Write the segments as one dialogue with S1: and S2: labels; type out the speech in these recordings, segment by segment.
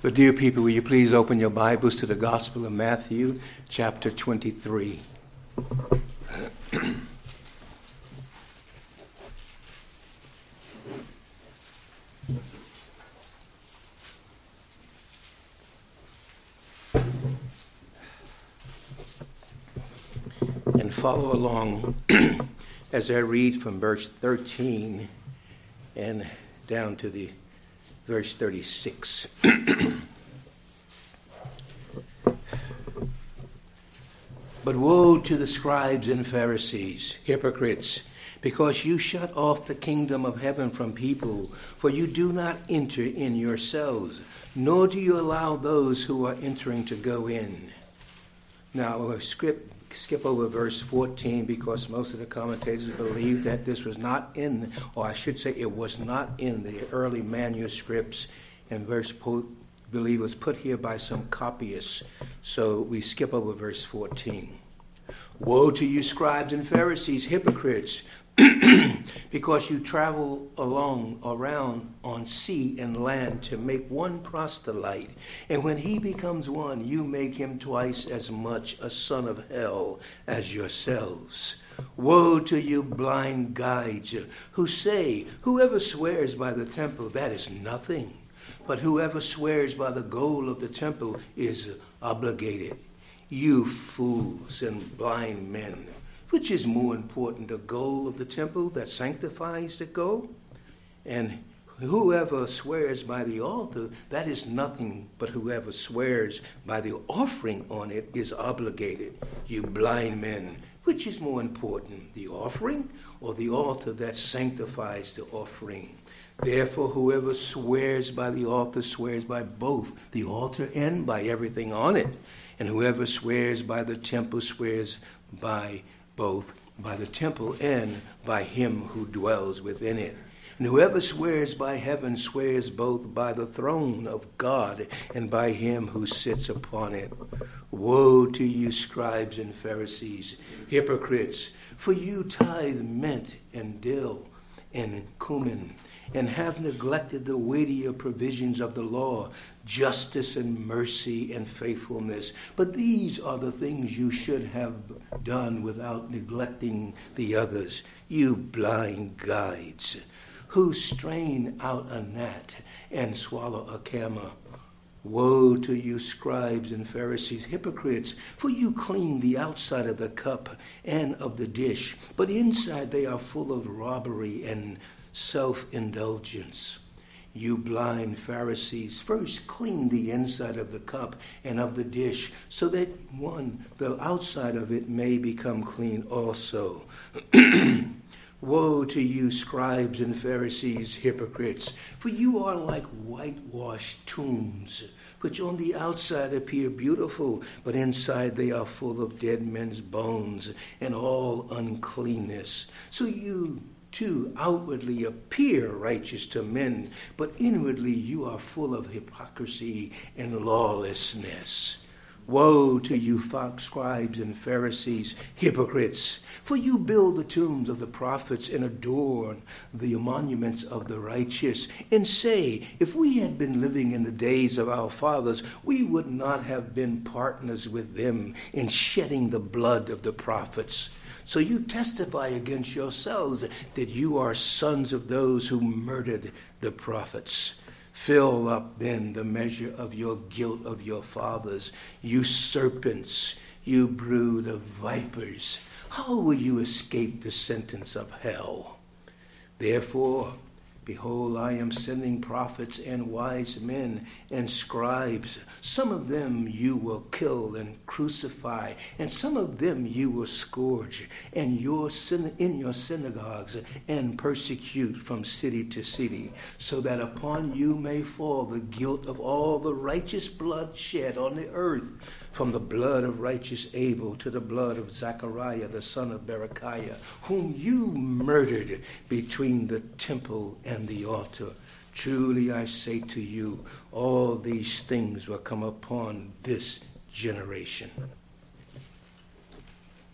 S1: But dear people, will you please open your Bibles to the Gospel of Matthew, chapter 23. And follow along as I read from verse 13 and down to the verse 36. But woe to the scribes and Pharisees, hypocrites, because you shut off the kingdom of heaven from people, for you do not enter in yourselves, nor do you allow those who are entering to go in. Now, we'll skip over verse 14 because most of the commentators believe that this was not in, or I should say it was not in the early manuscripts, and believe was put here by some copyists. So we skip over verse 14. Woe to you, scribes and Pharisees, hypocrites, because you travel around on sea and land to make one proselyte, and when he becomes one, you make him twice as much a son of hell as yourselves. Woe to you, blind guides, who say, whoever swears by the temple, that is nothing, but whoever swears by the gold of the temple is obligated. You fools and blind men, which is more important, the gold of the temple that sanctifies the gold? And whoever swears by the altar, that is nothing, but whoever swears by the offering on it is obligated. You blind men, which is more important, the offering or the altar that sanctifies the offering? Therefore, whoever swears by the altar swears by both the altar and by everything on it. And whoever swears by the temple swears by both, by the temple and by him who dwells within it. And whoever swears by heaven swears both by the throne of God and by him who sits upon it. Woe to you, scribes and Pharisees, hypocrites, for you tithe mint and dill and cumin, and have neglected the weightier provisions of the law, justice and mercy and faithfulness. But these are the things you should have done without neglecting the others. You blind guides, who strain out a gnat and swallow a camel. Woe to you, scribes and Pharisees, hypocrites, for you clean the outside of the cup and of the dish, but inside they are full of robbery and self-indulgence. You blind Pharisees, first clean the inside of the cup and of the dish, so that the outside of it may become clean also. Woe to you, scribes and Pharisees, hypocrites, for you are like whitewashed tombs, which on the outside appear beautiful, but inside they are full of dead men's bones and all uncleanness. So you too outwardly appear righteous to men, but inwardly you are full of hypocrisy and lawlessness. Woe to you, scribes and Pharisees, hypocrites, for you build the tombs of the prophets and adorn the monuments of the righteous, and say, if we had been living in the days of our fathers, we would not have been partners with them in shedding the blood of the prophets. So you testify against yourselves that you are sons of those who murdered the prophets. Fill up then the measure of your guilt of your fathers, you serpents, you brood of vipers. How will you escape the sentence of hell? Therefore, behold, I am sending prophets and wise men and scribes. Some of them you will kill and crucify, and some of them you will scourge in your synagogues and persecute from city to city, so that upon you may fall the guilt of all the righteous blood shed on the earth, from the blood of righteous Abel to the blood of Zechariah, the son of Berechiah, whom you murdered between the temple and the altar. Truly I say to you, all these things will come upon this generation.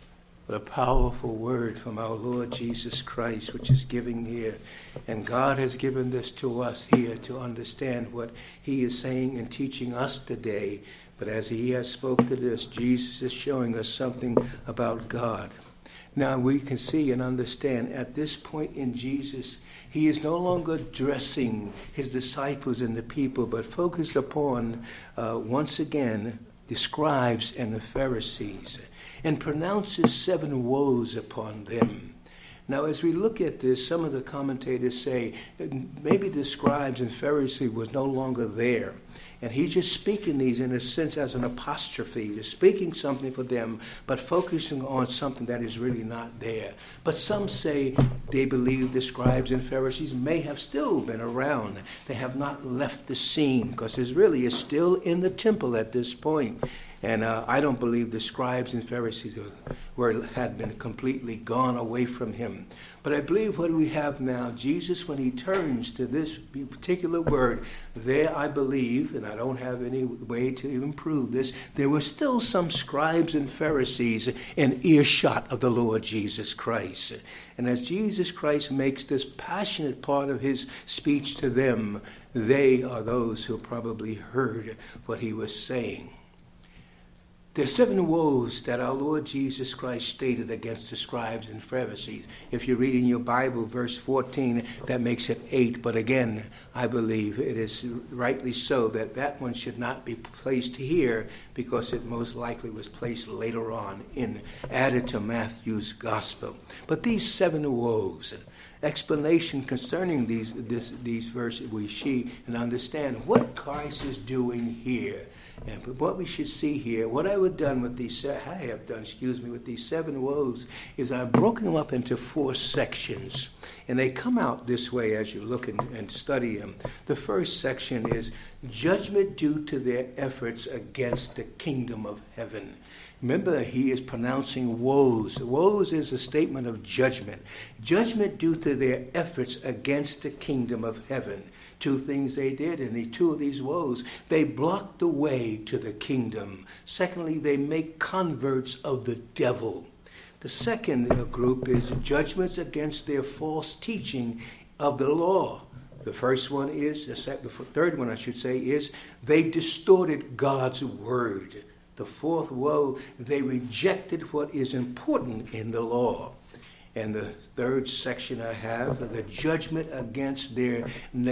S1: What a powerful word from our Lord Jesus Christ, which is given here. And God has given this to us here to understand what he is saying and teaching us today. But as he has spoke to this, Jesus is showing us something about God. Now we can see and understand at this point in Jesus, he is no longer addressing his disciples and the people, but focused upon, once again, the scribes and the Pharisees, and pronounces 7 woes upon them. Now, as we look at this, some of the commentators say that maybe the scribes and Pharisees was no longer there. And he's just speaking these in a sense as an apostrophe, just speaking something for them, but focusing on something that is really not there. But some say they believe the scribes and Pharisees may have still been around. They have not left the scene, because Israel is still in the temple at this point. And I don't believe the scribes and Pharisees had been completely gone away from him. But I believe what we have now, Jesus, when he turns to this particular word, there I believe, and I don't have any way to even prove this, there were still some scribes and Pharisees in earshot of the Lord Jesus Christ. And as Jesus Christ makes this passionate part of his speech to them, they are those who probably heard what he was saying. There's 7 woes that our Lord Jesus Christ stated against the scribes and Pharisees. If you read in your Bible, verse 14, that makes it 8. But again, I believe it is rightly so that one should not be placed here, because it most likely was placed later on added to Matthew's gospel. But these 7 woes, explanation concerning these verses, we see and understand what Christ is doing here. And what we should see here, what I have done with these 7 woes, is I've broken them up into 4 sections. And they come out this way as you look and study them. The first section is judgment due to their efforts against the kingdom of heaven. Remember, he is pronouncing woes. Woes is a statement of judgment. Judgment due to their efforts against the kingdom of heaven. 2 things they did, and the 2 of these woes, they blocked the way to the kingdom. Secondly, they make converts of the devil. The second group is judgments against their false teaching of the law. The first one is, the third one I should say, is they distorted God's word. The fourth woe, they rejected what is important in the law. And the third section I have, the judgment against their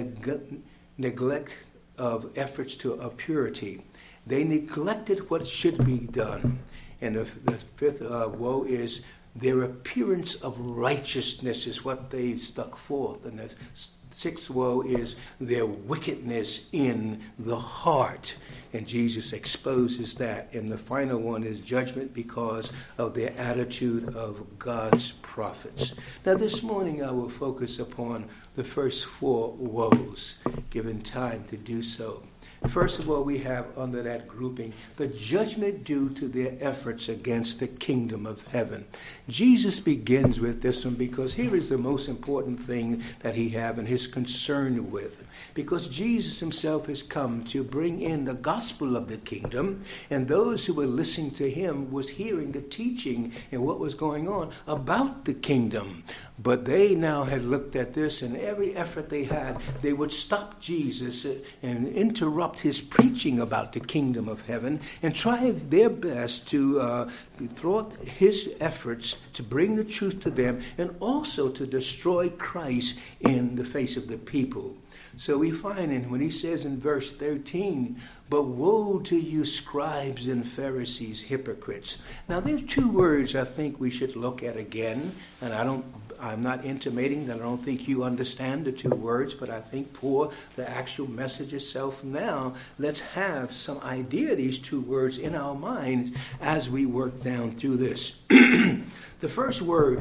S1: neglect of efforts of purity. They neglected what should be done. And the fifth woe is their appearance of righteousness is what they stuck forth. And the sixth woe is their wickedness in the heart. And Jesus exposes that. And the final one is judgment because of their attitude of God's prophets. Now this morning I will focus upon the first 4 woes, given time to do so. First of all, we have under that grouping the judgment due to their efforts against the kingdom of heaven. Jesus begins with this one because here is the most important thing that he have and his concern with. Because Jesus himself has come to bring in the gospel of the kingdom, and those who were listening to him was hearing the teaching and what was going on about the kingdom. But they now had looked at this, and every effort they had, they would stop Jesus and interrupt his preaching about the kingdom of heaven and try their best to thwart his efforts to bring the truth to them and also to destroy Christ in the face of the people. So we find when he says in verse 13, but woe to you scribes and Pharisees, hypocrites. Now there are 2 words I think we should look at again, and I'm not intimating that I don't think you understand the 2 words, but I think for the actual message itself now, let's have some idea of these 2 words in our minds as we work down through this. The first word,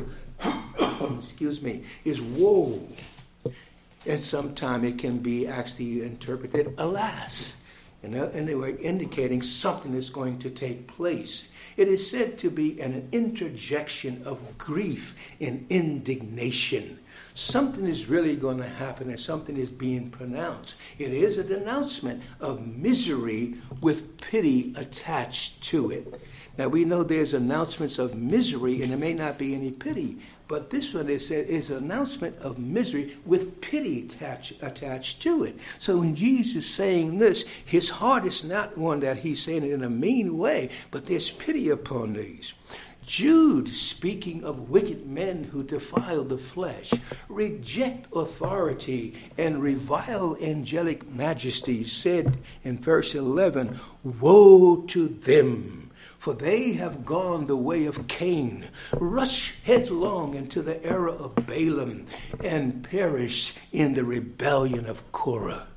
S1: is woe. And sometimes it can be actually interpreted, alas. And they were indicating something is going to take place. It is said to be an interjection of grief and indignation. Something is really going to happen and something is being pronounced. It is a denouncement of misery with pity attached to it. Now, we know there's announcements of misery and there may not be any pity, but this one is an announcement of misery with pity attached to it. So when Jesus is saying this, his heart is not one that he's saying it in a mean way, but there's pity upon these. Jude, speaking of wicked men who defile the flesh, reject authority, and revile angelic majesty, said in verse 11, "Woe to them! For they have gone the way of Cain, rushed headlong into the error of Balaam, and perished in the rebellion of Korah."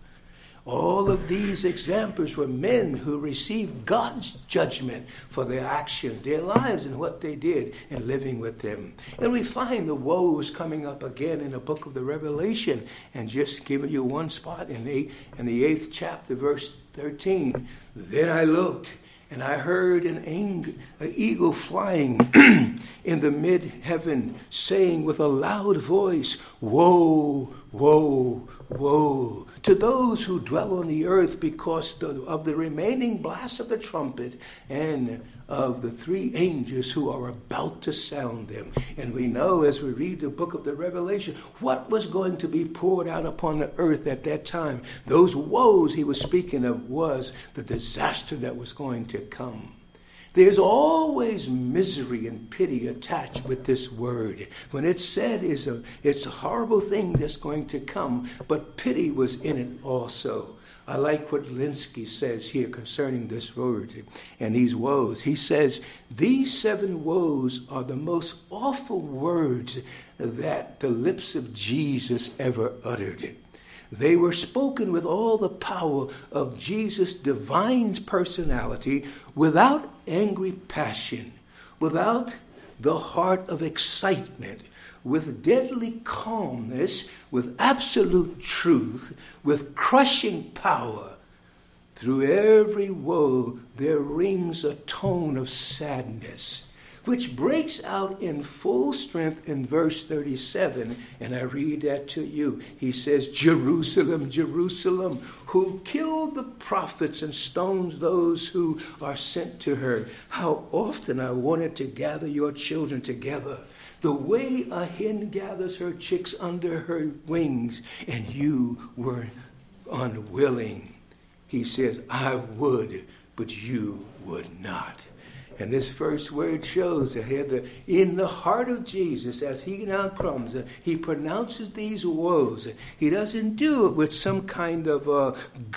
S1: All of these examples were men who received God's judgment for their actions, their lives, and what they did in living with them. And we find the woes coming up again in the book of the Revelation. And just giving you one spot in the 8th chapter, verse 13. "Then I looked, and I heard an eagle flying in the mid-heaven, saying with a loud voice, 'Woe, woe, woe to those who dwell on the earth because of the remaining blast of the trumpet and of the 3 angels who are about to sound them.'" And we know as we read the book of the Revelation what was going to be poured out upon the earth at that time. Those woes he was speaking of was the disaster that was going to come. There's always misery and pity attached with this word. When it's said it's a horrible thing that's going to come, but pity was in it also. I like what Linsky says here concerning this word and these woes. He says, "These 7 woes are the most awful words that the lips of Jesus ever uttered. They were spoken with all the power of Jesus' divine personality, without angry passion, without the heart of excitement, with deadly calmness, with absolute truth, with crushing power. Through every woe there rings a tone of sadness, which breaks out in full strength in verse 37, and I read that to you. He says, "Jerusalem, Jerusalem, who killed the prophets and stones those who are sent to her. How often I wanted to gather your children together, the way a hen gathers her chicks under her wings, and you were unwilling." He says, "I would, but you would not." And this first word shows that here in the heart of Jesus, as he now comes, he pronounces these woes. He doesn't do it with some kind of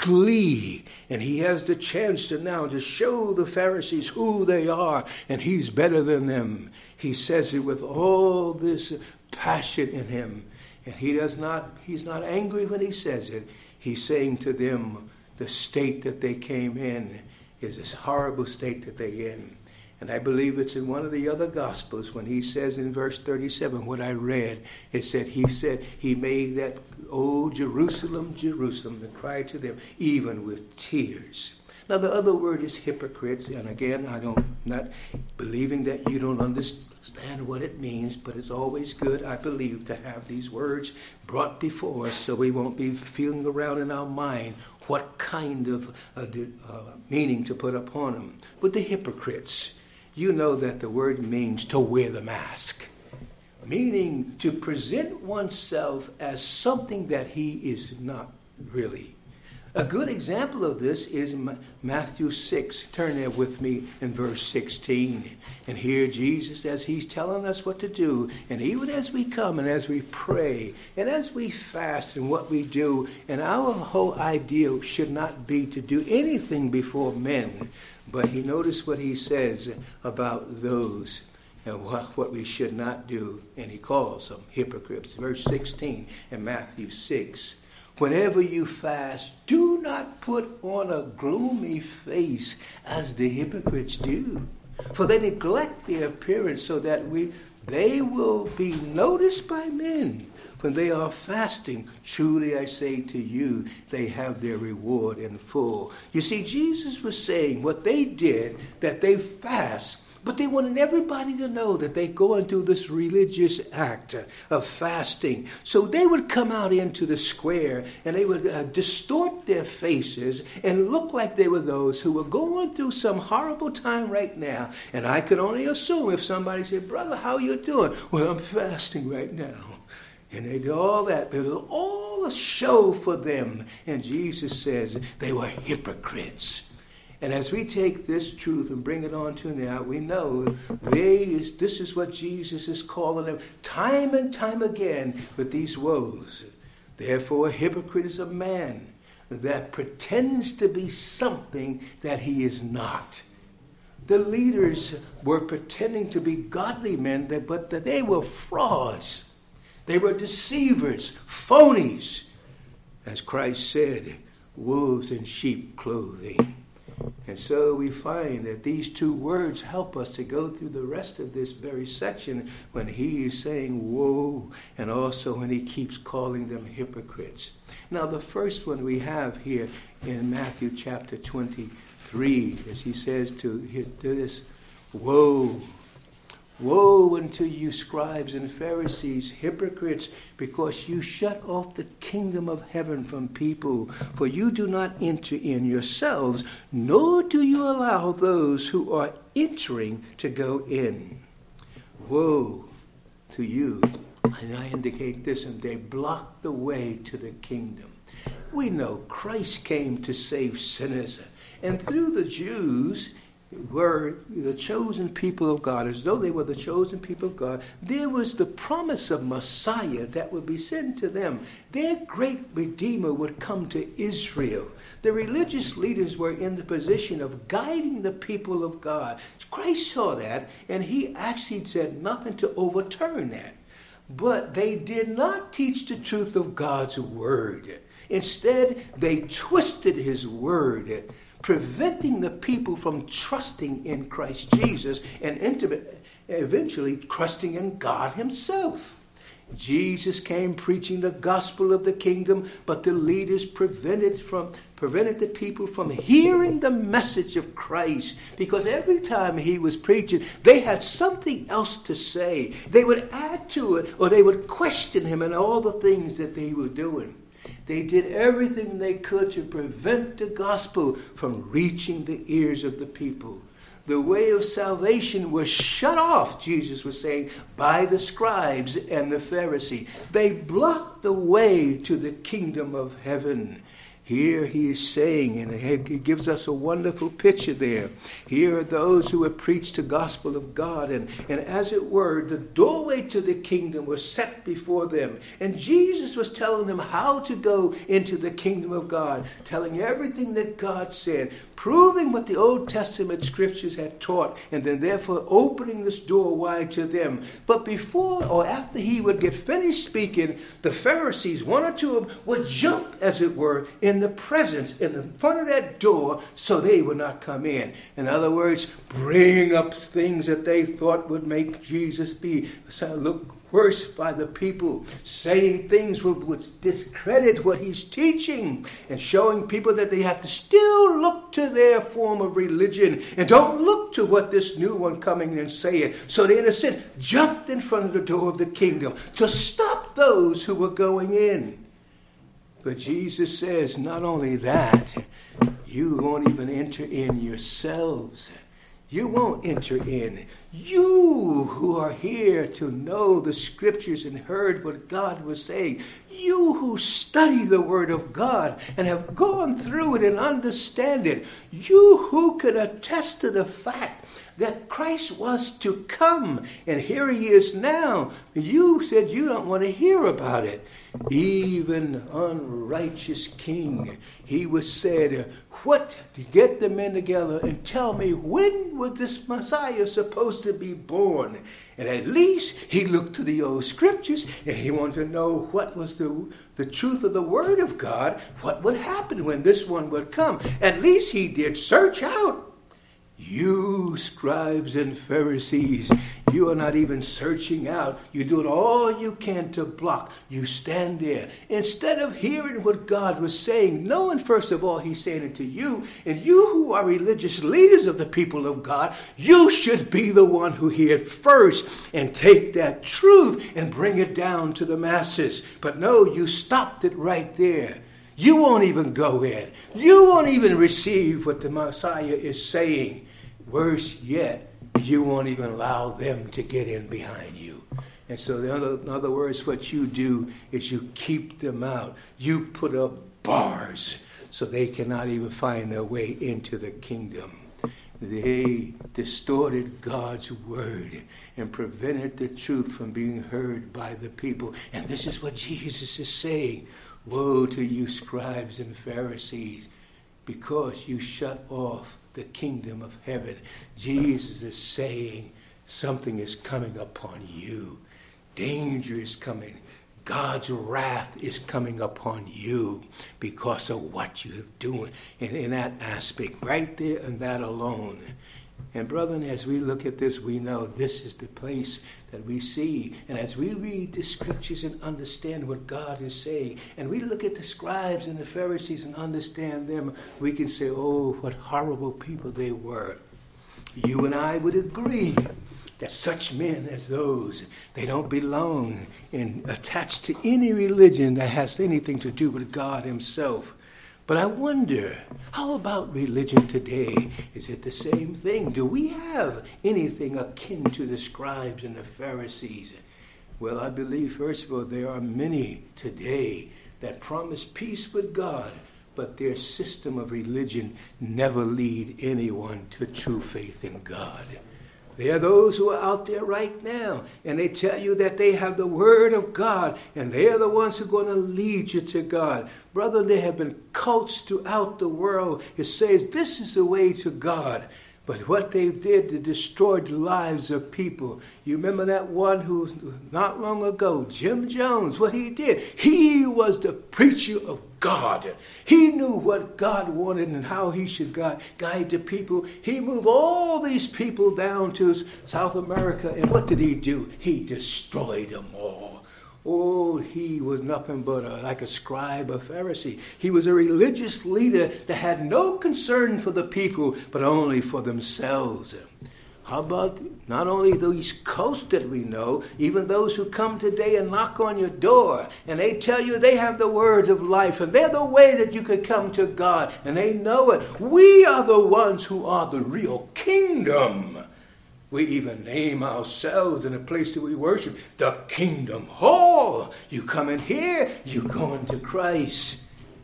S1: glee. And he has the chance to show the Pharisees who they are, and he's better than them. He says it with all this passion in him. And he's not angry when he says it. He's saying to them, the state that they came in is this horrible state that they're in. And I believe it's in one of the other Gospels when he says in verse 37, what I read, it said he made that, "Oh, Jerusalem, Jerusalem," and cried to them, even with tears. Now the other word is hypocrites, and again, I'm not believing that you don't understand what it means, but it's always good, I believe, to have these words brought before us so we won't be feeling around in our mind what kind of meaning to put upon them. But the hypocrites, you know that the word means to wear the mask, meaning to present oneself as something that he is not really. A good example of this is Matthew 6. Turn there with me in verse 16. And here Jesus, as he's telling us what to do, and even as we come and as we pray, and as we fast and what we do, and our whole ideal should not be to do anything before men, but he noticed what he says about those and what we should not do, and he calls them hypocrites. Verse 16 in Matthew 6. "Whenever you fast, do not put on a gloomy face as the hypocrites do, for they neglect their appearance so that they will be noticed by men. When they are fasting, truly I say to you, they have their reward in full." You see, Jesus was saying what they did, that they fast, But they wanted everybody to know that they're going through this religious act of fasting. So they would come out into the square and they would distort their faces and look like they were those who were going through some horrible time right now. And I could only assume if somebody said, "Brother, how you doing?" "Well, I'm fasting right now." And they did all that. It was all a show for them. And Jesus says they were hypocrites. And as we take this truth and bring it on to now, we know this is what Jesus is calling them time and time again with these woes. Therefore, a hypocrite is a man that pretends to be something that he is not. The leaders were pretending to be godly men, but they were frauds. They were deceivers, phonies. As Christ said, wolves in sheep clothing. And so we find that these two words help us to go through the rest of this very section when he is saying woe and also when he keeps calling them hypocrites. Now the first one we have here in Matthew chapter 23, as he says to this, woe. Woe unto you, scribes and Pharisees, hypocrites, because you shut off the kingdom of heaven from people. For you do not enter in yourselves, nor do you allow those who are entering to go in. Woe to you. And I indicate this, and they block the way to the kingdom. We know Christ came to save sinners, and through the Jews were the chosen people of God. As though they were the chosen people of God, there was the promise of Messiah that would be sent to them. Their great Redeemer would come to Israel. The religious leaders were in the position of guiding the people of God. Christ saw that, and he actually said nothing to overturn that. But they did not teach the truth of God's word. Instead, they twisted his word, preventing the people from trusting in Christ Jesus and eventually trusting in God himself. Jesus came preaching the gospel of the kingdom, but the leaders prevented the people from hearing the message of Christ, because every time he was preaching, they had something else to say. They would add to it, or they would question him and all the things that they were doing. They did everything they could to prevent the gospel from reaching the ears of the people. The way of salvation was shut off, Jesus was saying, by the scribes and the Pharisees. They blocked the way to the kingdom of heaven. Here he is saying, and he gives us a wonderful picture there. Here are those who have preached the gospel of God, and as it were, the doorway to the kingdom was set before them. And Jesus was telling them how to go into the kingdom of God, telling everything that God said, proving what the Old Testament scriptures had taught, and then therefore opening this door wide to them. But before or after he would get finished speaking, the Pharisees, one or two of them, would jump, as it were, in the presence, in front of that door, so they would not come in. In other words, bringing up things that they thought would make Jesus look worse by the people, saying things would discredit what he's teaching, and showing people that they have to still look to their form of religion and don't look to what this new one coming and saying. So they, in a sense, jumped in front of the door of the kingdom to stop those who were going in. But Jesus says, not only that, you won't even enter in yourselves. You won't enter in. You who are here to know the scriptures and heard what God was saying, you who study the word of God and have gone through it and understand it, you who could attest to the fact that Christ was to come, and here he is now. You said you don't want to hear about it. Even unrighteous king, he was said, what, to get the men together and tell me, when was this Messiah supposed to be born? And at least he looked to the old scriptures, and he wanted to know what was the truth of the word of God, what would happen when this one would come. At least he did search out. You scribes and Pharisees, you are not even searching out. You're doing all you can to block. You stand there. Instead of hearing what God was saying, knowing first of all he's saying it to you, and you who are religious leaders of the people of God, you should be the one who hear it first and take that truth and bring it down to the masses. But no, you stopped it right there. You won't even go in. You won't even receive what the Messiah is saying. Worse yet, you won't even allow them to get in behind you. And so in other words, what you do is you keep them out. You put up bars so they cannot even find their way into the kingdom. They distorted God's word and prevented the truth from being heard by the people. And this is what Jesus is saying. Woe to you, scribes and Pharisees, because you shut off the kingdom of heaven. Jesus is saying something is coming upon you. Danger is coming. God's wrath is coming upon you because of what you have doing. And in that aspect, right there and that alone. And brethren, as we look at this, we know this is the place that we see. And as we read the scriptures and understand what God is saying, and we look at the scribes and the Pharisees and understand them, we can say, oh, what horrible people they were. You and I would agree that such men as those, they don't belong in attached to any religion that has anything to do with God himself. But I wonder, how about religion today? Is it the same thing? Do we have anything akin to the scribes and the Pharisees? Well, I believe, first of all, there are many today that promise peace with God, but their system of religion never lead anyone to true faith in God. There are those who are out there right now, and they tell you that they have the word of God, and they are the ones who are going to lead you to God. Brother, there have been cults throughout the world. It says this is the way to God. But what they did, they destroyed the lives of people. You remember that one who not long ago, Jim Jones, what he did? He was the preacher of God. He knew what God wanted and how he should guide the people. He moved all these people down to South America, and what did he do? He destroyed them all. Oh, he was nothing but like a scribe, a Pharisee. He was a religious leader that had no concern for the people, but only for themselves. How about not only these cults that we know, even those who come today and knock on your door, and they tell you they have the words of life, and they're the way that you could come to God, and they know it. We are the ones who are the real kingdom. We even name ourselves in a place that we worship, the Kingdom Hall. You come in here, you go into Christ.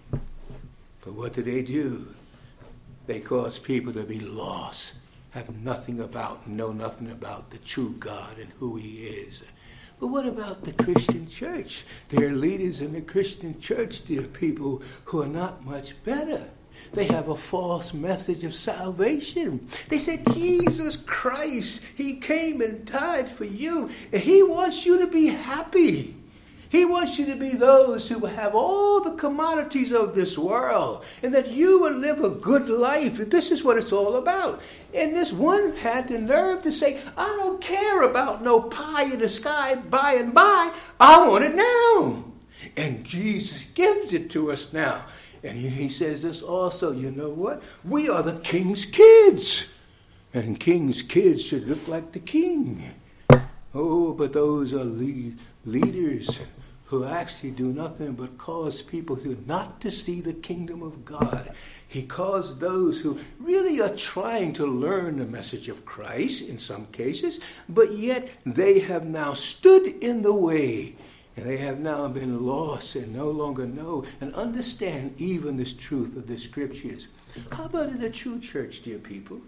S1: But what do? They cause people to be lost, know nothing about the true God and who he is. But what about the Christian church? There are leaders in the Christian church, dear people, who are not much better. They have a false message of salvation. They said, Jesus Christ, he came and died for you. And he wants you to be happy. He wants you to be those who have all the commodities of this world, and that you will live a good life. This is what it's all about. And this one had the nerve to say, I don't care about no pie in the sky by and by. I want it now. And Jesus gives it to us now. And he says this also, you know what? We are the king's kids. And king's kids should look like the king. Oh, but those are leaders who actually do nothing but cause people not to see the kingdom of God. He caused those who really are trying to learn the message of Christ in some cases, but yet they have now stood in the way. And they have now been lost and no longer know and understand even this truth of the scriptures. How about in the true church, dear people?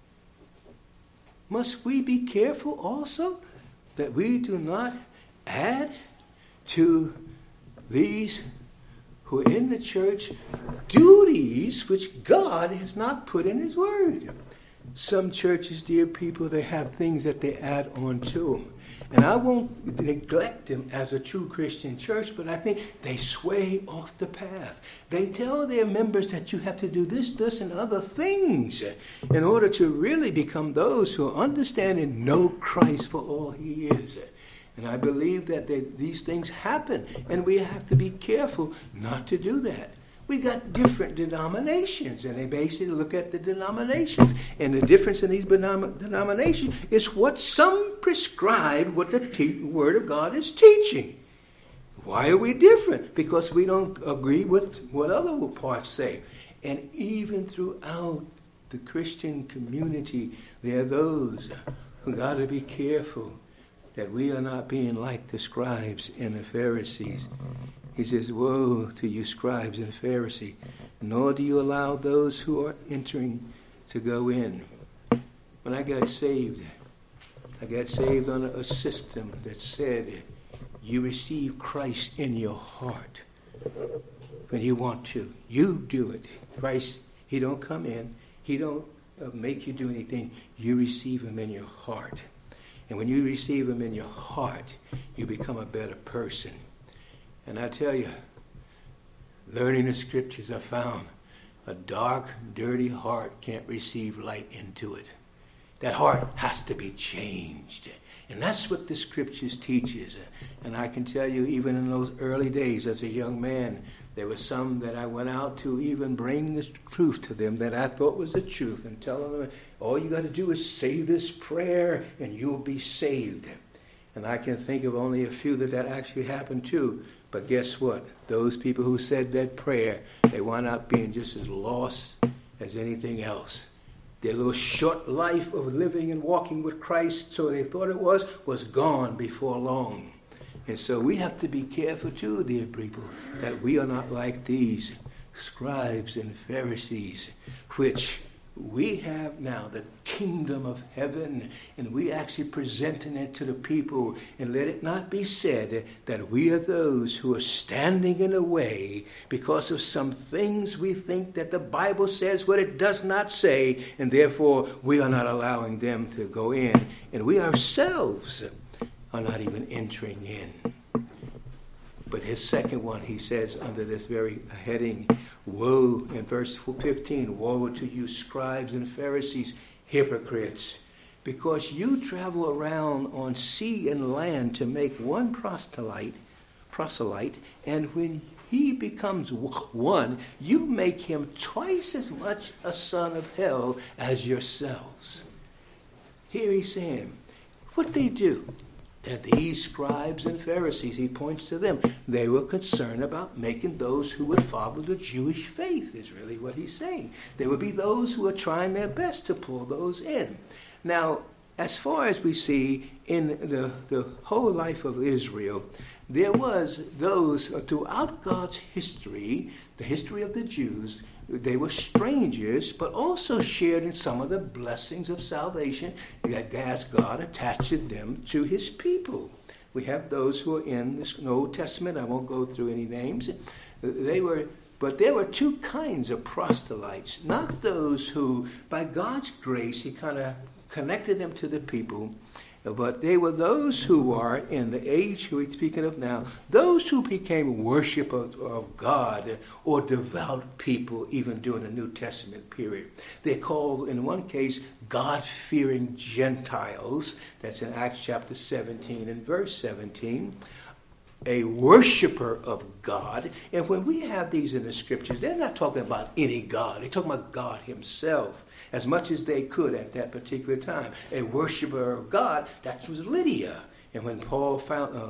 S1: Must we be careful also that we do not add to these who are in the church duties which God has not put in his word? some churches, dear people, they have things that they add on to them. And I won't neglect them as a true Christian church, but I think they sway off the path. They tell their members that you have to do this, and other things in order to really become those who understand and know Christ for all he is. And I believe that these things happen, and we have to be careful not to do that. We got different denominations, and they basically look at the denominations. And the difference in these denominations is what some prescribe what the Word of God is teaching. Why are we different? Because we don't agree with what other parts say. And even throughout the Christian community, there are those who got to be careful that we are not being like the scribes and the Pharisees. He says, woe to you scribes and Pharisees, nor do you allow those who are entering to go in. When I got saved under a system that said you receive Christ in your heart when you want to. You do it. Christ, he don't come in. He don't make you do anything. You receive him in your heart. And when you receive him in your heart, you become a better person. And I tell you, learning the scriptures, I found a dark, dirty heart can't receive light into it. That heart has to be changed. And that's what the scriptures teaches. And I can tell you, even in those early days as a young man, there were some that I went out to even bring this truth to them that I thought was the truth, and telling them, all you got to do is say this prayer and you'll be saved. And I can think of only a few that actually happened to. But guess what? Those people who said that prayer, they wound up being just as lost as anything else. Their little short life of living and walking with Christ, so they thought it was gone before long. And so we have to be careful too, dear people, that we are not like these scribes and Pharisees, which we have now the kingdom of heaven, and we actually presenting it to the people. And let it not be said that we are those who are standing in the way because of some things we think that the Bible says what it does not say, and therefore we are not allowing them to go in. And we ourselves are not even entering in. But his second one, he says under this very heading, woe, in verse 15, woe to you scribes and Pharisees, hypocrites, because you travel around on sea and land to make one proselyte, and when he becomes one, you make him twice as much a son of hell as yourselves. Here he's saying, what they do? That these scribes and Pharisees, he points to them, they were concerned about making those who would follow the Jewish faith, is really what he's saying. There would be those who are trying their best to pull those in. Now, as far as we see in the whole life of Israel, there was those throughout God's history, the history of the Jews, they were strangers, but also shared in some of the blessings of salvation that as God attached them to his people. We have those who are in the Old Testament. I won't go through any names. But there were two kinds of proselytes, not those who, by God's grace, he kind of connected them to the people, but they were those who are in the age who he's speaking of now, those who became worshipers of God or devout people even during the New Testament period. They're called, in one case, God-fearing Gentiles. That's in Acts chapter 17 and verse 17. A worshiper of God. And when we have these in the scriptures, they're not talking about any God. They're talking about God himself, as much as they could at that particular time. A worshiper of God, that was Lydia. And when Paul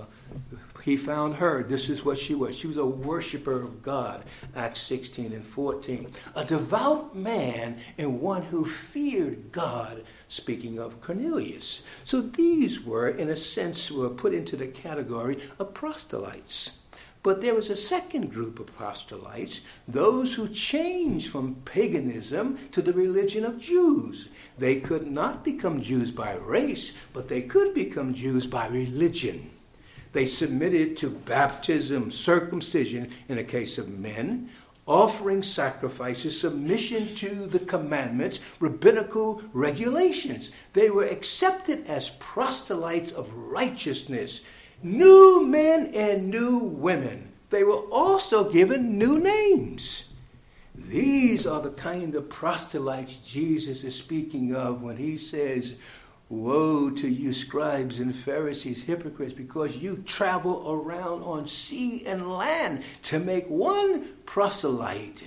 S1: found her, this is what she was. She was a worshiper of God, Acts 16 and 14. A devout man and one who feared God, speaking of Cornelius. So these were, in a sense, were put into the category of proselytes. But there was a second group of proselytes, those who changed from paganism to the religion of Jews. They could not become Jews by race, but they could become Jews by religion. They submitted to baptism, circumcision in the case of men, offering sacrifices, submission to the commandments, rabbinical regulations. They were accepted as proselytes of righteousness, new men and new women. They were also given new names. These are the kind of proselytes Jesus is speaking of when he says, "Woe to you, scribes and Pharisees, hypocrites, because you travel around on sea and land to make one proselyte."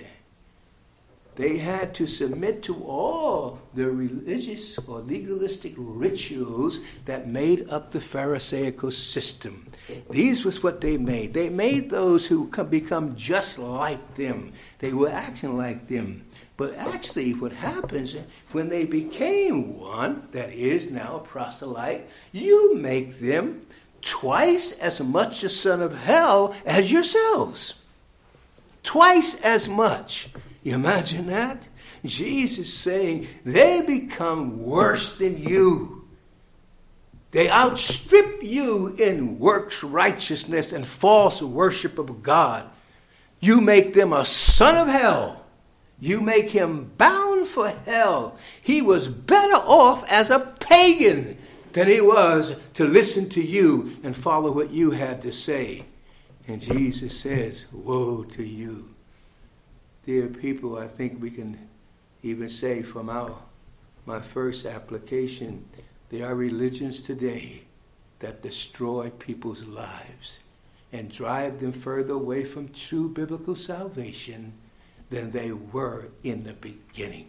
S1: They had to submit to all the religious or legalistic rituals that made up the Pharisaical system. These was what they made. They made those who become just like them. They were acting like them. But actually what happens when they became one, that is now a proselyte, you make them twice as much a son of hell as yourselves. Twice as much. You imagine that? Jesus saying they become worse than you. They outstrip you in works righteousness and false worship of God. You make them a son of hell. You make him bound for hell. He was better off as a pagan than he was to listen to you and follow what you had to say. And Jesus says, "Woe to you." Dear people, I think we can even say from my first application, there are religions today that destroy people's lives and drive them further away from true biblical salvation than they were in the beginning.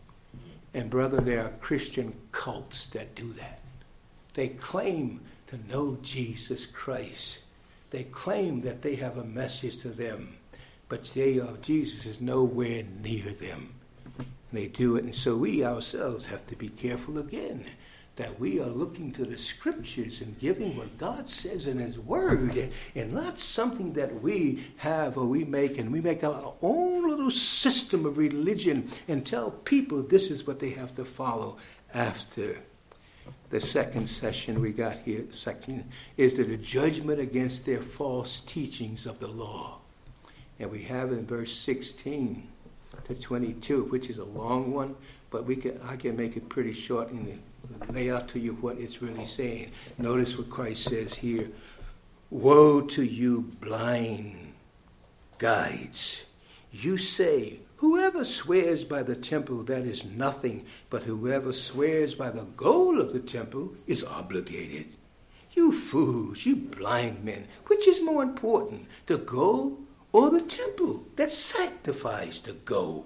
S1: And brother, there are Christian cults that do that. They claim to know Jesus Christ. They claim that they have a message to them, but Jesus is nowhere near them. And they do it, and so we ourselves have to be careful again that we are looking to the scriptures and giving what God says in his word, and not something that we have or we make, and we make our own little system of religion and tell people this is what they have to follow after. The second session we got here, second, is the judgment against their false teachings of the law. And we have in verse 16 to 22, which is a long one, but I can make it pretty short and lay out to you what it's really saying. Notice what Christ says here. "Woe to you, blind guides. You say, whoever swears by the temple, that is nothing, but whoever swears by the gold of the temple is obligated. You fools, you blind men, which is more important, the gold or the temple that sanctifies the gold?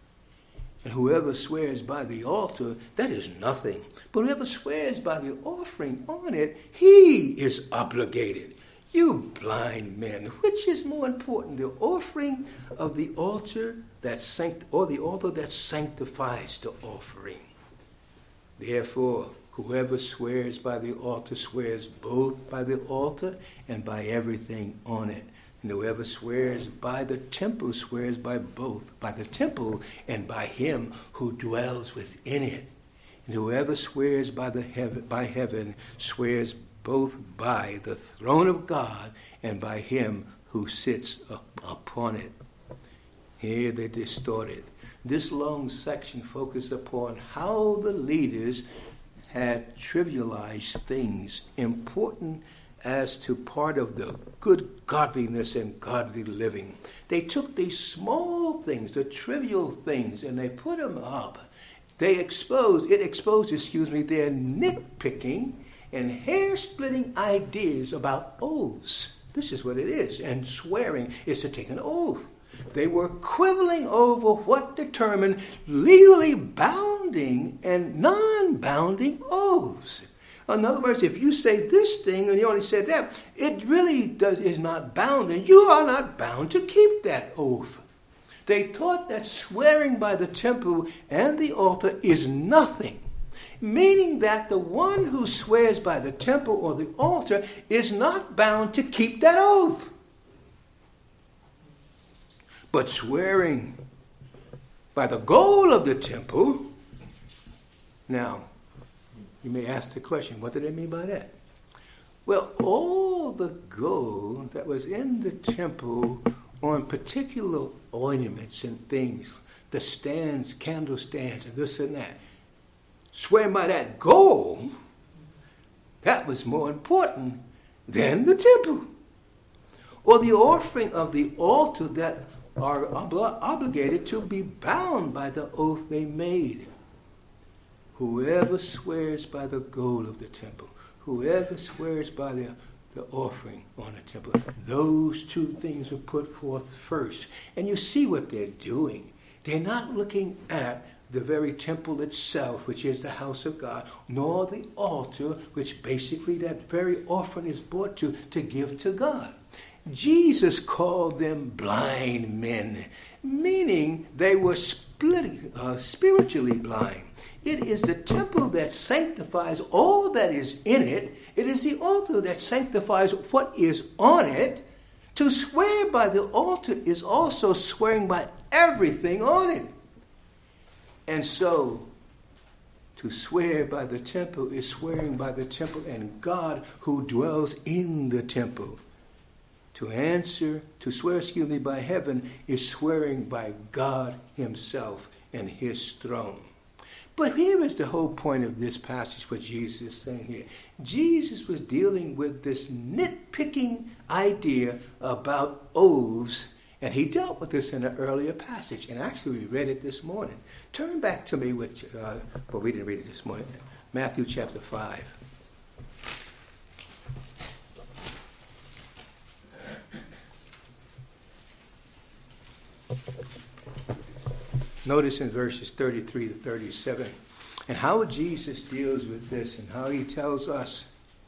S1: And whoever swears by the altar, that is nothing. But whoever swears by the offering on it, he is obligated. You blind men, which is more important, the offering of the altar or the altar that sanctifies the offering? Therefore, whoever swears by the altar swears both by the altar and by everything on it. And whoever swears by the temple swears by both, by the temple and by him who dwells within it. And whoever swears by heaven swears both by the throne of God and by him who sits upon it. Here they distorted. This long section focused upon how the leaders had trivialized things important as to part of the good godliness and godly living. They took these small things, the trivial things, and they put them up. It exposed their nitpicking and hair-splitting ideas about oaths. This is what it is. And swearing is to take an oath. They were quibbling over what determined legally bounding and non-bounding oaths. In other words, if you say this thing and you only said that, it really is not bound, and you are not bound to keep that oath. They taught that swearing by the temple and the altar is nothing, meaning that the one who swears by the temple or the altar is not bound to keep that oath. But swearing by the gold of the temple, now, you may ask the question, what do they mean by that? Well, all the gold that was in the temple on particular ornaments and things, the stands, candle stands, and this and that, swearing by that gold, that was more important than the temple. Or the offering of the altar that are obligated to be bound by the oath they made. Whoever swears by the gold of the temple, whoever swears by the offering on the temple, those two things are put forth first. And you see what they're doing. They're not looking at the very temple itself, which is the house of God, nor the altar, which basically that very offering is brought to give to God. Jesus called them blind men, meaning they were spiritually blind. It is the temple that sanctifies all that is in it. It is the altar that sanctifies what is on it. To swear by the altar is also swearing by everything on it. And so, to swear by the temple is swearing by the temple and God who dwells in the temple. To swear by heaven is swearing by God himself and his throne. But here is the whole point of this passage, what Jesus is saying here. Jesus was dealing with this nitpicking idea about oaths, and he dealt with this in an earlier passage. And actually, we read it this morning. Turn back to me with, but we didn't read it this morning, Matthew chapter 5. Notice in verses 33 to 37, and how Jesus deals with this and how he tells us,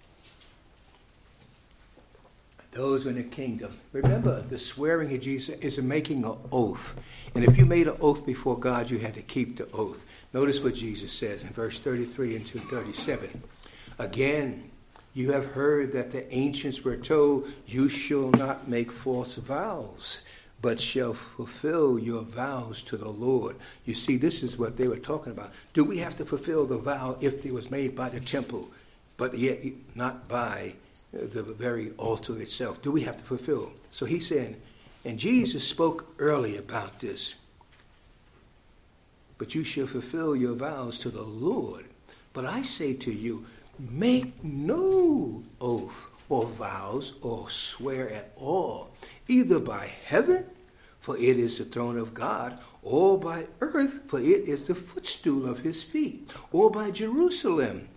S1: those in the kingdom. Remember, the swearing of Jesus is making an oath. And if you made an oath before God, you had to keep the oath. Notice what Jesus says in verse 33 and 37. Again, you have heard that the ancients were told, you shall not make false vows, but shall fulfill your vows to the Lord. You see, this is what they were talking about. Do we have to fulfill the vow if it was made by the temple, but yet not by the very altar itself? Do we have to fulfill? So he's saying, and Jesus spoke early about this, but you shall fulfill your vows to the Lord. But I say to you, make no oath or vows or swear at all, either by heaven, for it is the throne of God, or by earth, for it is the footstool of his feet, or by Jerusalem,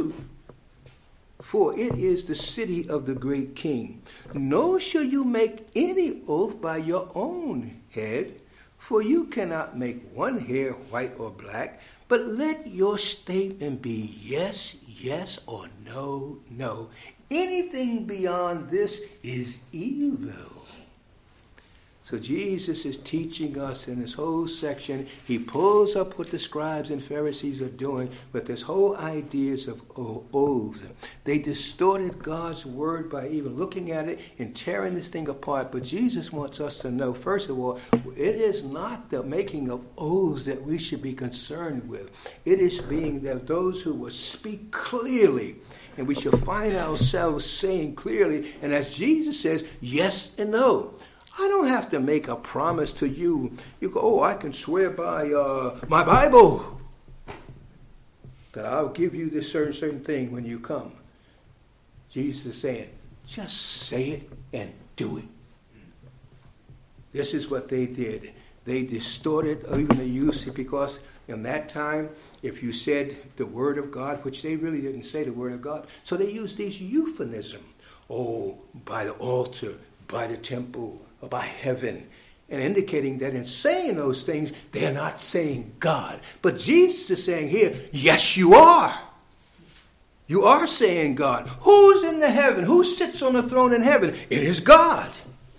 S1: for it is the city of the great king. Nor shall you make any oath by your own head, for you cannot make one hair white or black, but let your statement be yes, yes, or no, no. Anything beyond this is evil. So Jesus is teaching us in this whole section. He pulls up what the scribes and Pharisees are doing with this whole ideas of oaths. They distorted God's word by even looking at it and tearing this thing apart. But Jesus wants us to know, first of all, it is not the making of oaths that we should be concerned with. It is being that those who will speak clearly, and we shall find ourselves saying clearly, and as Jesus says, yes and no. I don't have to make a promise to you. You go, oh, I can swear by my Bible that I'll give you this certain thing when you come. Jesus is saying, just say it and do it. This is what they did. They distorted even the use, because in that time, if you said the word of God, which they really didn't say the word of God, so they used these euphemisms. Oh, by the altar, by the temple, or by heaven, and indicating that in saying those things, they're not saying God. But Jesus is saying here, yes, you are. You are saying God. Who's in the heaven? Who sits on the throne in heaven? It is God.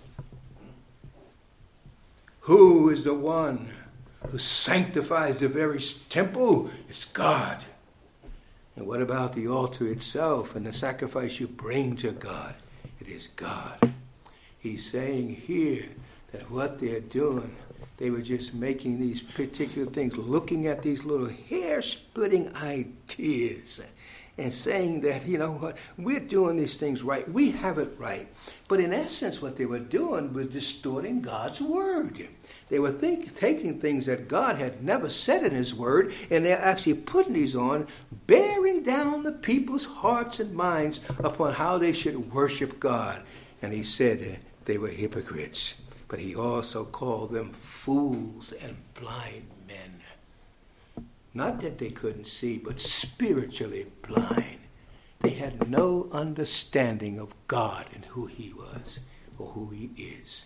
S1: Who is the one who sanctifies the very temple? It's God. And what about the altar itself and the sacrifice you bring to God? It is God. He's saying here that what they're doing, they were just making these particular things, looking at these little hair-splitting ideas and saying that, you know what, we're doing these things right. We have it right. But in essence, what they were doing was distorting God's word. They were taking things that God had never said in his word, and they're actually putting these on, bearing down the people's hearts and minds upon how they should worship God. And he said they were hypocrites. But he also called them fools and blind men. Not that they couldn't see, but spiritually blind. They had no understanding of God and who he was or who he is.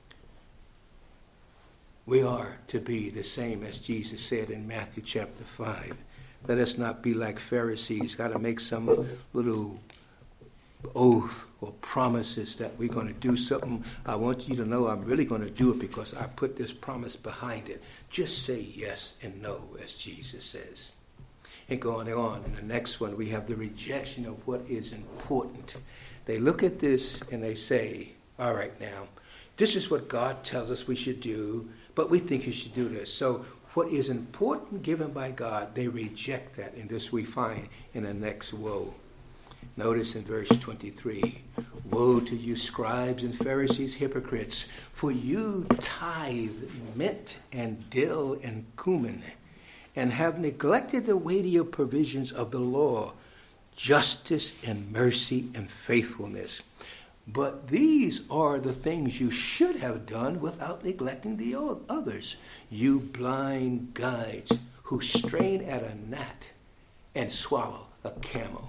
S1: We are to be the same as Jesus said in Matthew chapter 5. Let us not be like Pharisees, got to make some little oath or promises that we're going to do something. I want you to know I'm really going to do it because I put this promise behind it. Just say yes and no, as Jesus says. And going on, in the next one, we have the rejection of what is important. They look at this and they say, all right now, this is what God tells us we should do, but we think you should do this. So what is important given by God, they reject that. And this we find in the next woe. Notice in verse 23, woe to you scribes and Pharisees, hypocrites, for you tithe mint and dill and cumin, and have neglected the weightier provisions of the law, justice and mercy and faithfulness. But these are the things you should have done without neglecting the others. You blind guides who strain at a gnat and swallow a camel.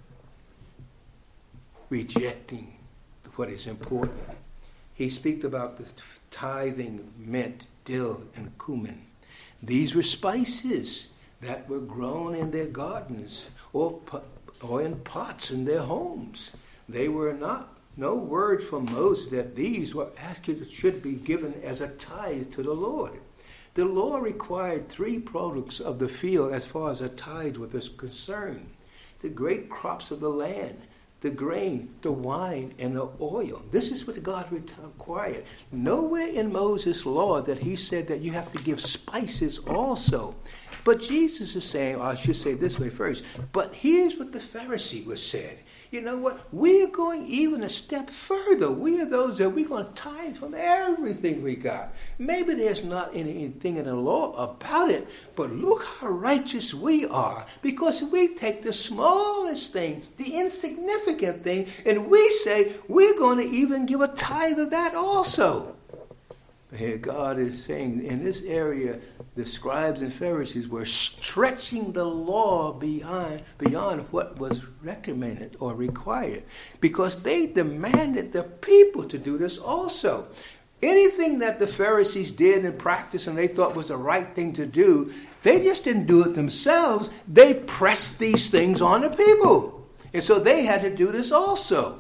S1: Rejecting what is important. He speaks about the tithing mint, dill, and cumin. These were spices that were grown in their gardens or in pots in their homes. They were no word from Moses that these were actually should be given as a tithe to the Lord. The law required 3 products of the field as far as a tithe was concerned. The great crops of the land, the grain, the wine, and the oil. This is what God required. Nowhere in Moses' law that he said that you have to give spices also. But Jesus is saying, or I should say this way first, but here's what the Pharisee was said. You know what? We're going even a step further. We are those that we're going to tithe from everything we got. Maybe there's not anything in the law about it, but look how righteous we are, because we take the smallest thing, the insignificant thing, and we say we're going to even give a tithe of that also. Here God is saying in this area, the scribes and Pharisees were stretching the law beyond what was recommended or required, because they demanded the people to do this also. Anything that the Pharisees did and practiced and they thought was the right thing to do, they just didn't do it themselves. They pressed these things on the people. And so they had to do this also.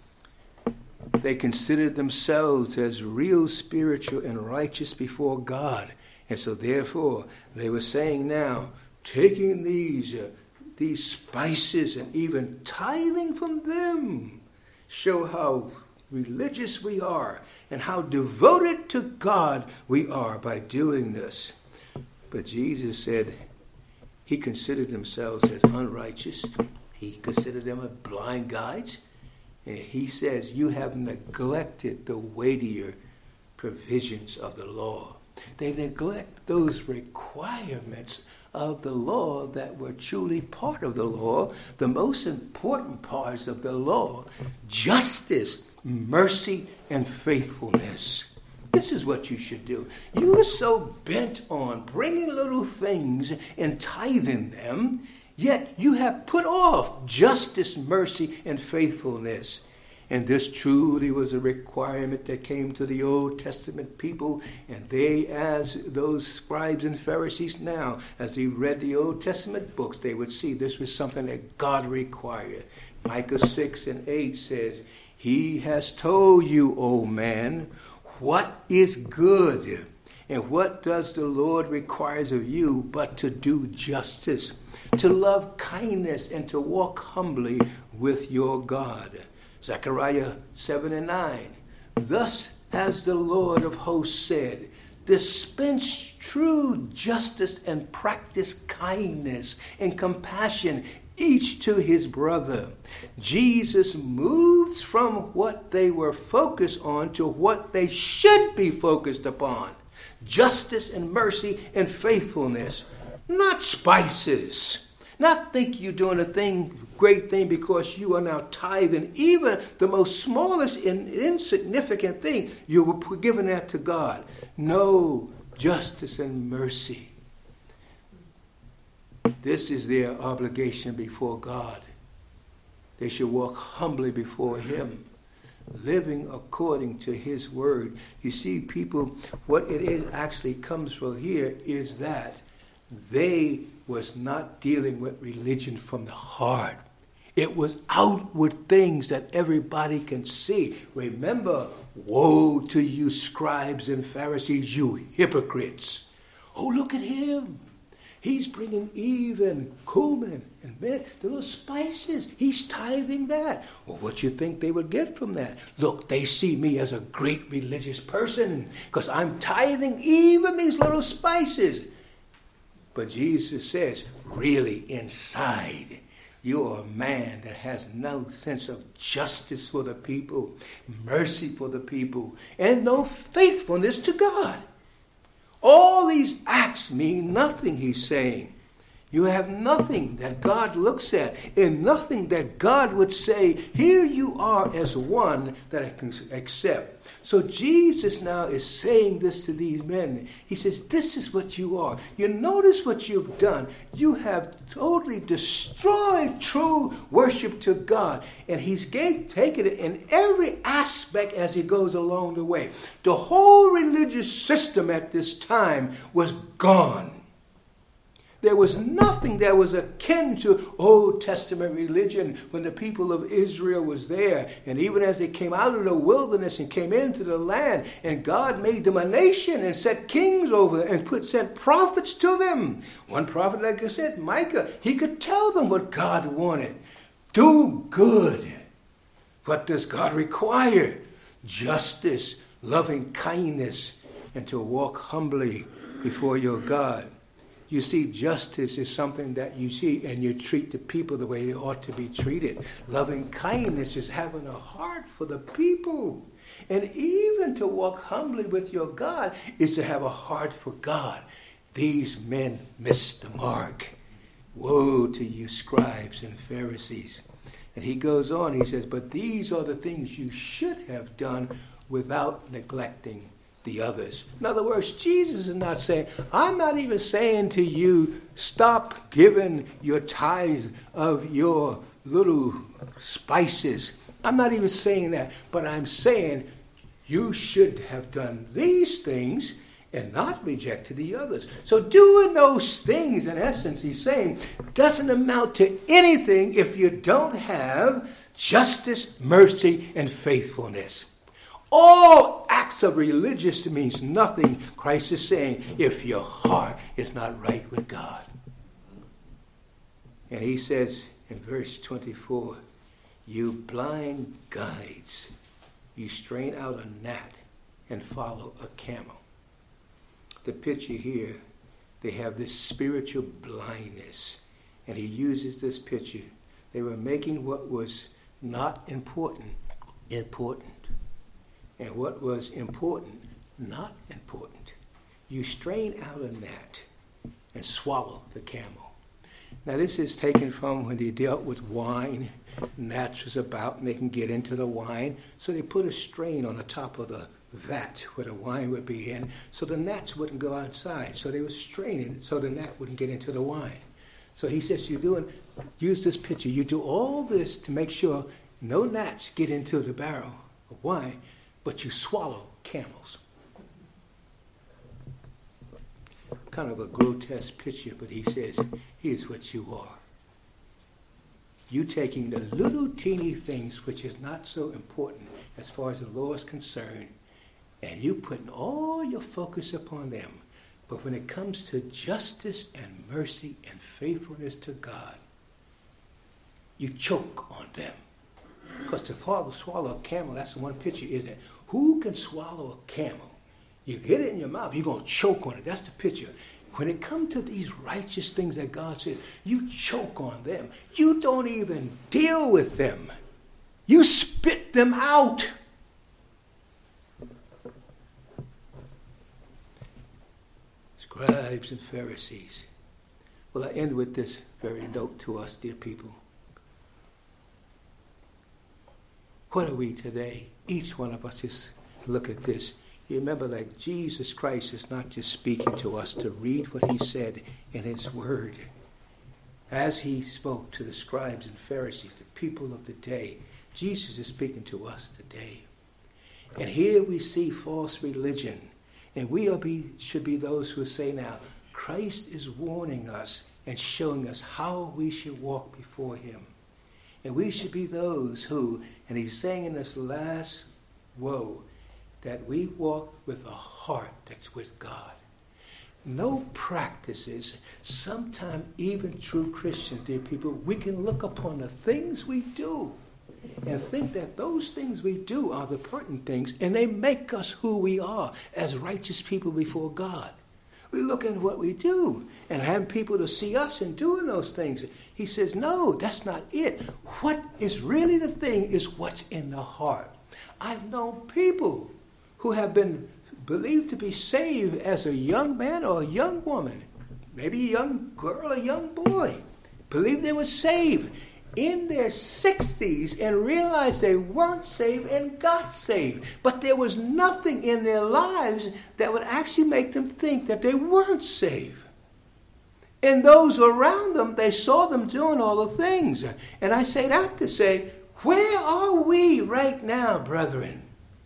S1: They considered themselves as real spiritual and righteous before God. And so therefore, they were saying now, taking these spices and even tithing from them, show how religious we are and how devoted to God we are by doing this. But Jesus said he considered themselves as unrighteous. He considered them as blind guides. And he says, you have neglected the weightier provisions of the law. They neglect those requirements of the law that were truly part of the law, the most important parts of the law: justice, mercy, and faithfulness. This is what you should do. You are so bent on bringing little things and tithing them, yet you have put off justice, mercy, and faithfulness. And this truly was a requirement that came to the Old Testament people. And they, as those scribes and Pharisees now, as they read the Old Testament books, they would see this was something that God required. Micah 6:8 says, he has told you, O man, what is good, and what does the Lord requires of you but to do justice, to love kindness, and to walk humbly with your God. Zechariah 7:9. Thus has the Lord of hosts said, dispense true justice and practice kindness and compassion each to his brother. Jesus moves from what they were focused on to what they should be focused upon. Justice and mercy and faithfulness, not spices. Not think you're doing a great thing because you are now tithing. Even the most smallest and insignificant thing, you were giving that to God. No, justice and mercy. This is their obligation before God. They should walk humbly before him, living according to his word. You see, people, what it is actually comes from here is that they was not dealing with religion from the heart. It was outward things that everybody can see. Remember, woe to you scribes and Pharisees, you hypocrites. Oh, look at him. He's bringing even cumin and the little spices. He's tithing that. Well, what you think they would get from that? Look, they see me as a great religious person because I'm tithing even these little spices. But Jesus says, really inside, you're a man that has no sense of justice for the people, mercy for the people, and no faithfulness to God. All these acts mean nothing, he's saying. You have nothing that God looks at and nothing that God would say, here you are as one that I can accept. So Jesus now is saying this to these men. He says, this is what you are. You notice what you've done. You have totally destroyed true worship to God. And he's taken it in every aspect as he goes along the way. The whole religious system at this time was gone. There was nothing that was akin to Old Testament religion when the people of Israel was there. And even as they came out of the wilderness and came into the land, and God made them a nation and set kings over them and sent prophets to them. One prophet, like I said, Micah, he could tell them what God wanted. Do good. What does God require? Justice, loving kindness, and to walk humbly before your God. You see, justice is something that you see and you treat the people the way they ought to be treated. Loving kindness is having a heart for the people. And even to walk humbly with your God is to have a heart for God. These men missed the mark. Woe to you scribes and Pharisees. And he goes on, he says, but these are the things you should have done without neglecting the others. In other words, Jesus is not saying, I'm not even saying to you, stop giving your tithes of your little spices. I'm not even saying that, but I'm saying you should have done these things and not rejected the others. So doing those things, in essence, he's saying, doesn't amount to anything if you don't have justice, mercy, and faithfulness. All acts of religious means nothing, Christ is saying, if your heart is not right with God. And he says in verse 24, you blind guides, you strain out a gnat and follow a camel. The picture here, they have this spiritual blindness. And he uses this picture. They were making what was not important, important. And what was important, not important. You strain out a gnat and swallow the camel. Now this is taken from when they dealt with wine. Gnats was about and they can get into the wine. So they put a strain on the top of the vat where the wine would be in so the gnats wouldn't go outside. So they were straining it so the gnat wouldn't get into the wine. So he says, use this picture. You do all this to make sure no gnats get into the barrel of wine, but you swallow camels. Kind of a grotesque picture, but he says, here's what you are. You taking the little teeny things, which is not so important as far as the law is concerned, and you putting all your focus upon them. But when it comes to justice and mercy and faithfulness to God, you choke on them. Because to swallow a camel, that's the one picture, isn't it? Who can swallow a camel? You get it in your mouth, you're going to choke on it. That's the picture. when it comes to these righteous things that God says, you choke on them. You don't even deal with them. You spit them out. Scribes and Pharisees. Well, I end with this very note to us, dear people. What are we today? Each one of us just look at this. You remember that Jesus Christ is not just speaking to us to read what he said in his word. As he spoke to the scribes and Pharisees, the people of the day, Jesus is speaking to us today. And here we see false religion. And we should be those who say now, Christ is warning us and showing us how we should walk before him. And we should be those who, and he's saying in this last woe, that we walk with a heart that's with God. No practices, sometimes even true Christians, dear people, we can look upon the things we do and think that those things we do are the pertinent things, and they make us who we are as righteous people before God. We look at what we do and have people to see us in doing those things. He says, no, that's not it. What is really the thing is what's in the heart. I've known people who have been believed to be saved as a young man or a young woman, maybe a young girl, a young boy, believed they were saved in their 60s and realized they weren't saved and got saved. But there was nothing in their lives that would actually make them think that they weren't saved. And those around them, they saw them doing all the things. And I say that to say, where are we right now, brethren?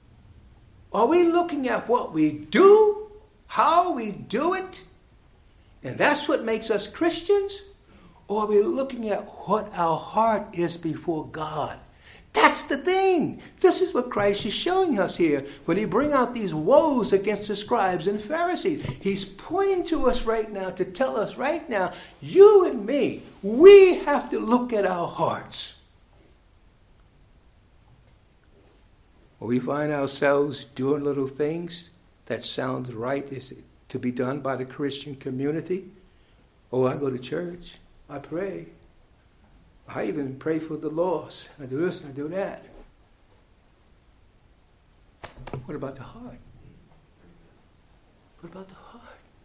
S1: Are we looking at what we do, how we do it, and that's what makes us Christians? Or are we looking at what our heart is before God? That's the thing. This is what Christ is showing us here when he brings out these woes against the scribes and Pharisees. He's pointing to us right now to tell us right now, you and me, we have to look at our hearts. When we find ourselves doing little things that sounds right is to be done by the Christian community. Oh, I go to church. I pray. I even pray for the lost. I do this and I do that. What about the heart? What about the heart?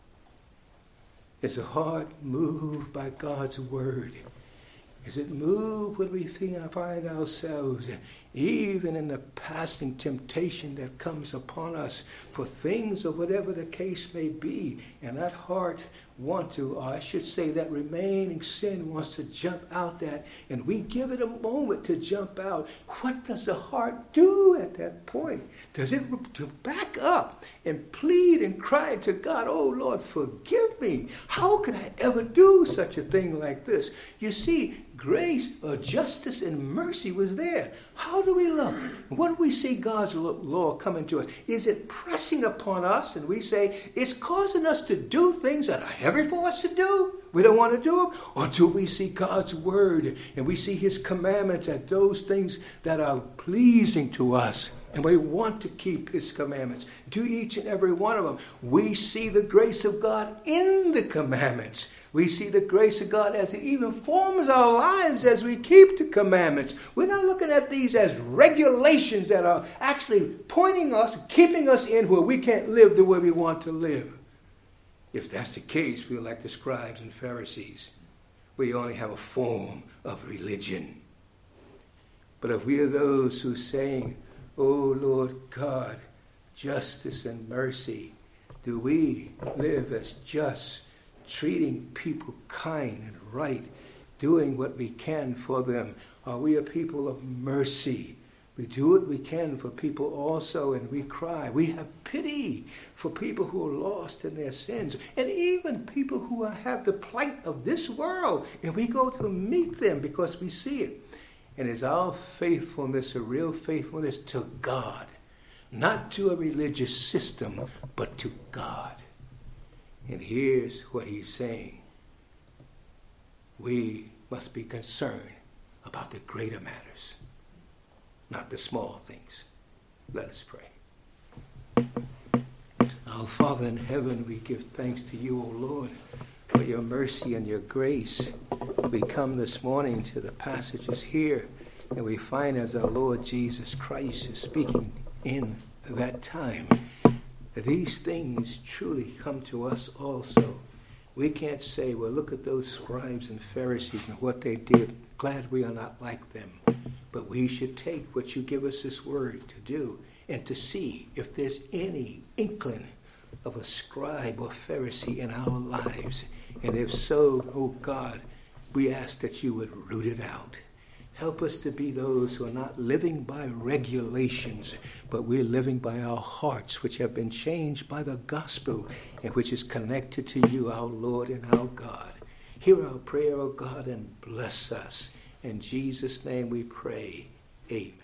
S1: Is the heart moved by God's word? Is it moved when we find ourselves, even in the passing temptation that comes upon us for things or whatever the case may be, and that heart wants to, or I should say that remaining sin wants to jump out that, and we give it a moment to jump out. What does the heart do at that point? Does it to back up and plead and cry to God, oh Lord, forgive me. How could I ever do such a thing like this? You see, grace or justice and mercy was there. How do we look? What do we see God's law coming to us? Is it pressing upon us and we say it's causing us to do things that are heavy for us to do? We don't want to do them? Or do we see God's word and we see his commandments and those things that are pleasing to us? And we want to keep his commandments. Do each and every one of them. We see the grace of God in the commandments. We see the grace of God as it even forms our lives as we keep the commandments. We're not looking at these as regulations that are actually pointing us, keeping us in where we can't live the way we want to live. If that's the case, we're like the scribes and Pharisees. We only have a form of religion. But if we are those who are saying, oh Lord God, justice and mercy, do we live as just, treating people kind and right, doing what we can for them? Are we a people of mercy? We do what we can for people also, and we cry. We have pity for people who are lost in their sins, and even people who have the plight of this world, and we go to meet them because we see it. And it's our faithfulness, a real faithfulness to God, not to a religious system, but to God. And here's what he's saying. We must be concerned about the greater matters, not the small things. Let us pray. Our Father in heaven, we give thanks to you, O Lord, for your mercy and your grace. We come this morning to the passages here, and we find as our Lord Jesus Christ is speaking in that time, that these things truly come to us also. We can't say, well, look at those scribes and Pharisees and what they did. Glad we are not like them. But we should take what you give us this word to do and to see if there's any inkling of a scribe or Pharisee in our lives. And if so, oh God, we ask that you would root it out. Help us to be those who are not living by regulations, but we're living by our hearts, which have been changed by the gospel and which is connected to you, our Lord and our God. Hear our prayer, O God, and bless us. In Jesus' name we pray. Amen.